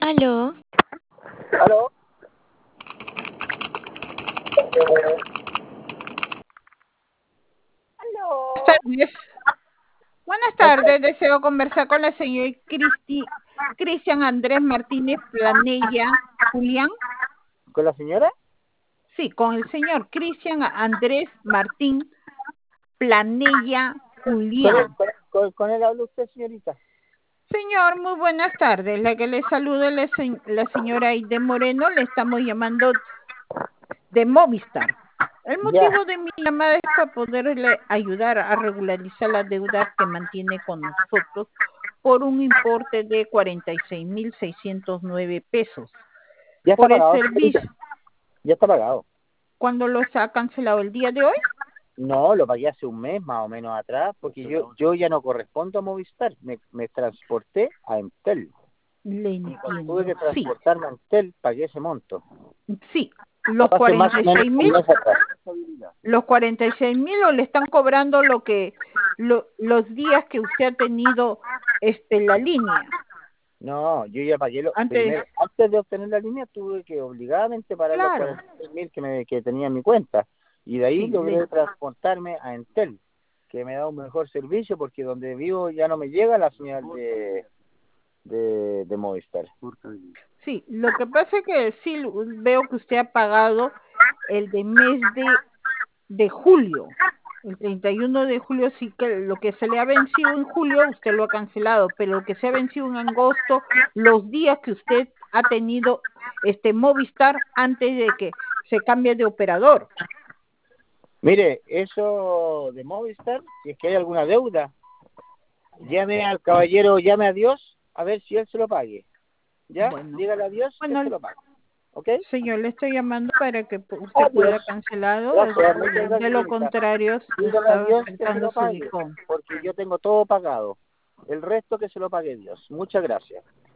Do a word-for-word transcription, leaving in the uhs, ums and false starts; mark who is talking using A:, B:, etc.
A: Aló.
B: ¿Aló?
C: Buenas
B: ¿Aló?
C: tardes. Buenas tardes. Deseo conversar con la señora Cristi, Cristian Andrés Martínez Planella Julián.
B: ¿Con la señora?
C: Sí, con el señor Cristian Andrés Martín Planella
B: Con él,
C: Julián.
B: con, con- con él habla usted, señorita.
C: Señor, muy buenas tardes. La que le saluda la, se- la señora Aide Moreno. Le estamos llamando de Movistar. El
B: Ya.
C: motivo de mi llamada es para poderle ayudar a regularizar la deuda que mantiene con nosotros por un importe de cuarenta y seis mil seiscientos nueve pesos.
B: Ya está
C: Por el
B: pagado,
C: servicio,
B: señorita. Ya está pagado.
C: ¿cuándo lo ha cancelado? ¿El día de hoy?
B: No, lo pagué hace un mes más o menos atrás, porque yo yo ya no correspondo a Movistar. Me, me transporté a Entel.
C: Le
B: Y cuando tuve
C: entiendo.
B: que
C: Sí,
B: transportarme a Entel, pagué ese monto.
C: sí. Los
B: Hace más
C: cuarenta
B: o
C: y
B: menos
C: seis
B: un
C: mil,
B: mes atrás.
C: los cuarenta y seis mil o le están cobrando lo que lo- los días que usted ha tenido este la línea.
B: No, yo ya pagué lo
C: Antes,
B: primero. Antes de obtener la línea tuve que obligadamente pagar los
C: claro.
B: cuarenta y seis mil que, me, que tenía en mi cuenta. Y de ahí
C: Sí,
B: logré
C: le-
B: transportarme a Entel, que me da un mejor servicio porque donde vivo ya no me llega la señal de, de, de Movistar.
C: Sí, lo que pasa es que sí veo que usted ha pagado el de mes de, de julio. El treinta y uno de julio sí que lo que se le ha vencido en julio usted lo ha cancelado, pero lo que se ha vencido en agosto, los días que usted ha tenido este Movistar antes de que se cambie de operador.
B: Mire, eso de Movistar, si es que hay alguna deuda, llame al caballero, llame a Dios, a ver si él se lo pague. ¿Ya?
C: Bueno,
B: Dígale a Dios que
C: bueno,
B: se lo pague. ¿Ok?
C: señor, le estoy llamando para que pu- usted
B: Adiós.
C: pueda cancelarlo,
B: Gracias, muchas gracias,
C: de lo
B: señorita.
C: contrario
B: Dígale a
C: está
B: Dios que se
C: afectando
B: lo
C: su
B: pague,
C: licón.
B: porque yo tengo todo pagado. El resto que se lo pague Dios. Muchas gracias.